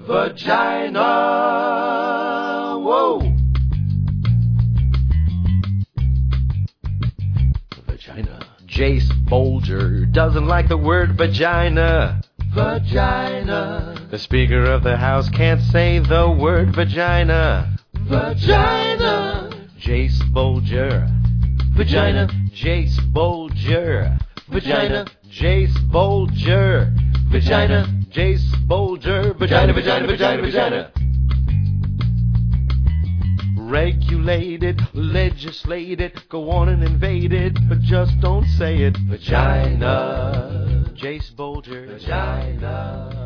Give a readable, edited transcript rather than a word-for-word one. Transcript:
Vagina. Whoa. Vagina. Jace Bolger doesn't like the word vagina. Vagina. The Speaker of the House can't say the word vagina. Vagina. Jace Bolger. Vagina. Jace Bolger. Vagina. Jace Bolger. Vagina. Jace Bolger. Vagina, vagina, vagina, vagina. Regulate it, legislate it, go on and invade it, but just don't say it. Vagina. Jace Bolger. Vagina.